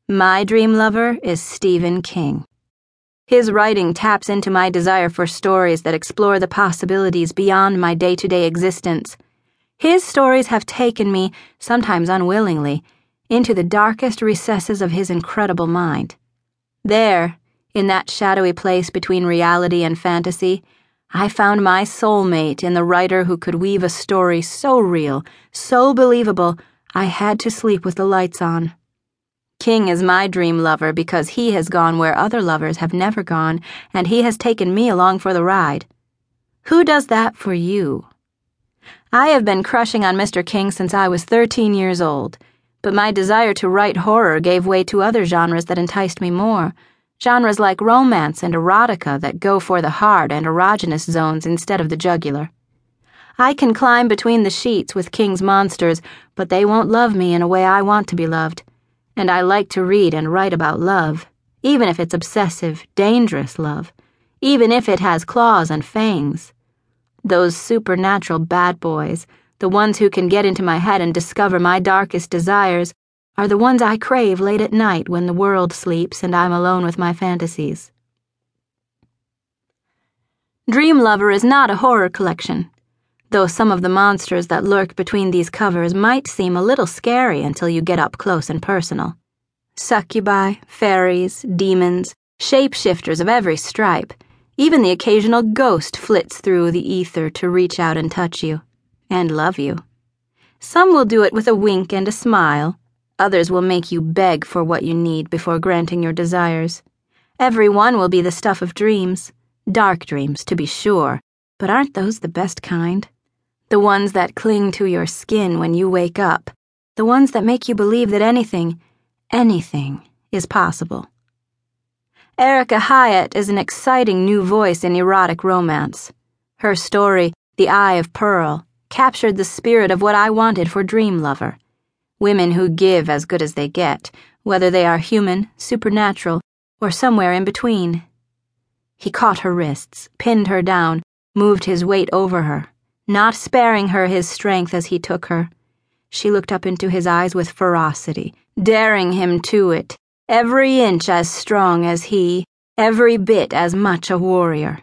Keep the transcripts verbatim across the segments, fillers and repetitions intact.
My dream lover is Stephen King. His writing taps into my desire for stories that explore the possibilities beyond my day-to-day existence. His stories have taken me, sometimes unwillingly, into the darkest recesses of his incredible mind. There, in that shadowy place between reality and fantasy, I found my soulmate in the writer who could weave a story so real, so believable, I had to sleep with the lights on. King is my dream lover because he has gone where other lovers have never gone, and he has taken me along for the ride. Who does that for you? I have been crushing on Mister King since I was thirteen years old, but my desire to write horror gave way to other genres that enticed me more, genres like romance and erotica that go for the hard and erogenous zones instead of the jugular. I can climb between the sheets with King's monsters, but they won't love me in a way I want to be loved. And I like to read and write about love, even if it's obsessive, dangerous love, even if it has claws and fangs. Those supernatural bad boys, the ones who can get into my head and discover my darkest desires, are the ones I crave late at night when the world sleeps and I'm alone with my fantasies. Dream Lover is not a horror collection, though some of the monsters that lurk between these covers might seem a little scary until you get up close and personal. Succubi, fairies, demons, shapeshifters of every stripe, even the occasional ghost flits through the ether to reach out and touch you, and love you. Some will do it with a wink and a smile, others will make you beg for what you need before granting your desires. Every one will be the stuff of dreams, dark dreams to be sure, but aren't those the best kind? The ones that cling to your skin when you wake up, the ones that make you believe that anything, anything is possible. Erika Hyatt is an exciting new voice in erotic romance. Her story, The Eye of Pearl, captured the spirit of what I wanted for Dream Lover. Women who give as good as they get, whether they are human, supernatural, or somewhere in between. He caught her wrists, pinned her down, moved his weight over her, not sparing her his strength as he took her. She looked up into his eyes with ferocity, daring him to it, every inch as strong as he, every bit as much a warrior.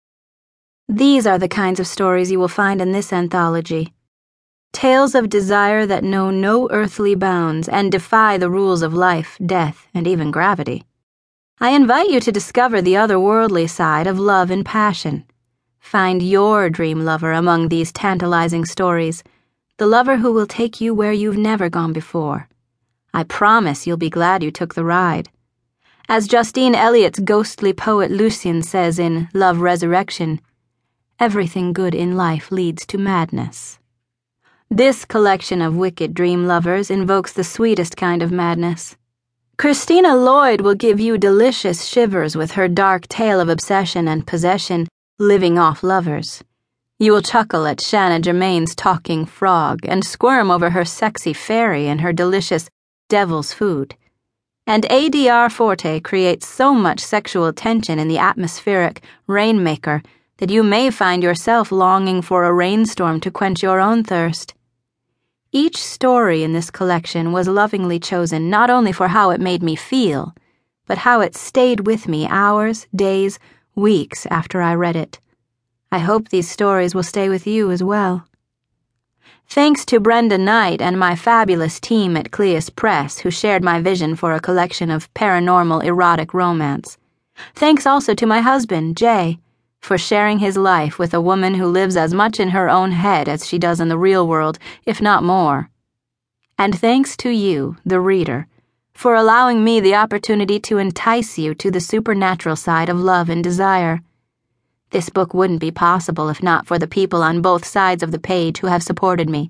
These are the kinds of stories you will find in this anthology. Tales of desire that know no earthly bounds and defy the rules of life, death, and even gravity. I invite you to discover the otherworldly side of love and passion. Find your dream lover among these tantalizing stories, the lover who will take you where you've never gone before. I promise you'll be glad you took the ride. As Justine Eliot's ghostly poet Lucian says in Love Resurrection, everything good in life leads to madness. This collection of wicked dream lovers invokes the sweetest kind of madness. Christina Lloyd will give you delicious shivers with her dark tale of obsession and possession, living off lovers. You will chuckle at Shanna Germain's talking frog and squirm over her sexy fairy and her delicious devil's food. And A D R Forte creates so much sexual tension in the atmospheric Rainmaker that you may find yourself longing for a rainstorm to quench your own thirst. Each story in this collection was lovingly chosen not only for how it made me feel, but how it stayed with me hours, days, weeks after I read it. I hope these stories will stay with you as well. Thanks to Brenda Knight and my fabulous team at Cleus Press who shared my vision for a collection of paranormal erotic romance. Thanks also to my husband, Jay, for sharing his life with a woman who lives as much in her own head as she does in the real world, if not more. And thanks to you, the reader, for allowing me the opportunity to entice you to the supernatural side of love and desire. This book wouldn't be possible if not for the people on both sides of the page who have supported me.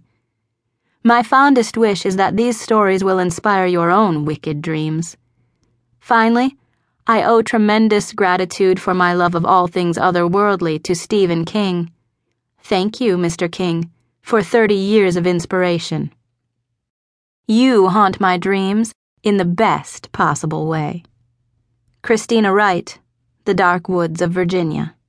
My fondest wish is that these stories will inspire your own wicked dreams. Finally, I owe tremendous gratitude for my love of all things otherworldly to Stephen King. Thank you, Mister King, for thirty years of inspiration. You haunt my dreams in the best possible way. Christina Wright, The Dark Woods of Virginia.